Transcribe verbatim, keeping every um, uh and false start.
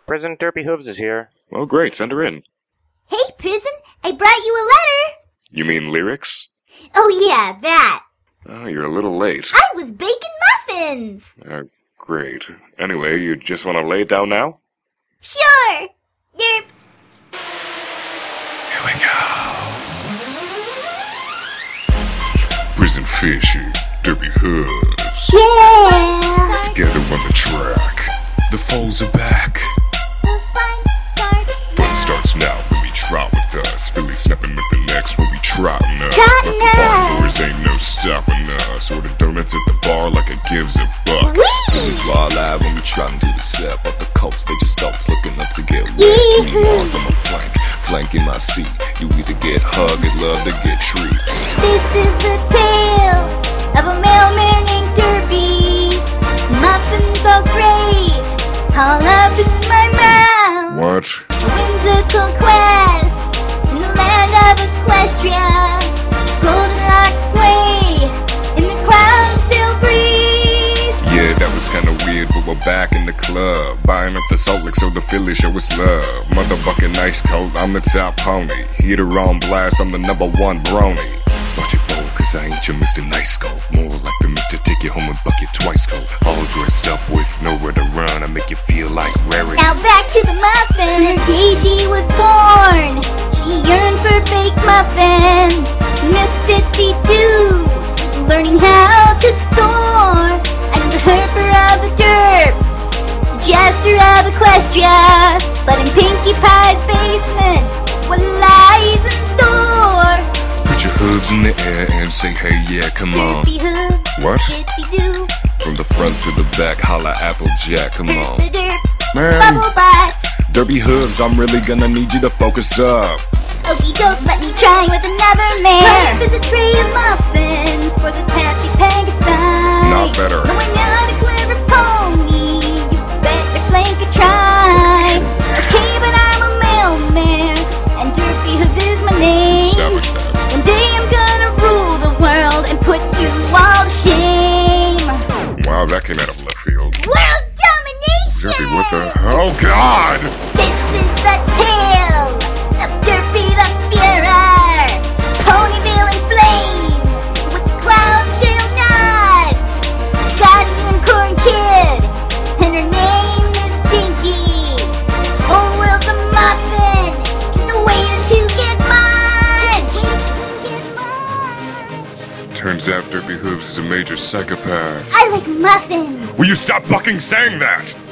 President Derpy Hooves is here. Well, great. Send her in. Hey, Prison, I brought you a letter. You mean lyrics? Oh, yeah, that. Oh, you're a little late. I was baking muffins. Uh, great. Anyway, you just want to lay it down now? Sure. Derp. Here we go. Prison Fishy, Derpy Hooves. Yeah. Together on the track. The foes are back. The fun starts Fun now. starts now when we trot with us. Philly snapping at the necks when we trotting up. Trotting But the bar up. doors ain't no stopping us. Order donuts at the bar like it gives a buck. It's raw live when we trotting to the set. Off the coast, they just stalks looking up to get wet. Yee-hoo. You mark on my flank, flank in my seat. You either get hugged or love to get treats. This is the tale of a mailman named Derpy. Muffins so great, all up in my mouth. What? A whimsical quest in the land of Equestria. Golden rocks sway, and the clouds still breathe. Yeah, that was kinda weird, but we're back in the club. Buying up the Salt Lake so the Philly show us love. Motherfucking ice cold, I'm the top pony. Heater on blast, I'm the number one brony. Watch it fold, cause I ain't your Mister Nice Go. More like the Mister Take You Home and Bucket Twice Go. All dressed up with nowhere to run, I make you feel like rarity. Now back to the muffin. The day she was born, she yearned for baked muffins. Miss Ditsy Doo, learning how to soar. I'm the herper of the derp, the jester of Equestria. But in Pinkie Pie's basement, what lies in store? Put your hooves in the air and say, hey, yeah, come on. Derpy hooves, What? Ditsy Doo, From the front to the back, holla Applejack, come on. the derp, Man, bubble butt. Derpy Hooves, I'm really gonna need you to focus up. Okey doke, let me try with another man. Life is a tray of muffins for this happy Pegasi. Not better. No, I'm not a clever pony. You better flank a try. Okay, but I'm a mailman, and Derpy Hooves is my name. stop it, stop. One day I'm gonna rule the world and put you all to shame. Wow, that came out of left field. World domination! Derpy, what the? Oh, God! This is the tale of Derpy the Führer, Ponyville in flames, with the clouds still nuts. Got a unicorn kid, and her name is Dinky. This whole world's a muffin, just waiting to get munched. Get munched. Turns out Derpy Hooves is a major psychopath. I like muffins. Will you stop fucking saying that?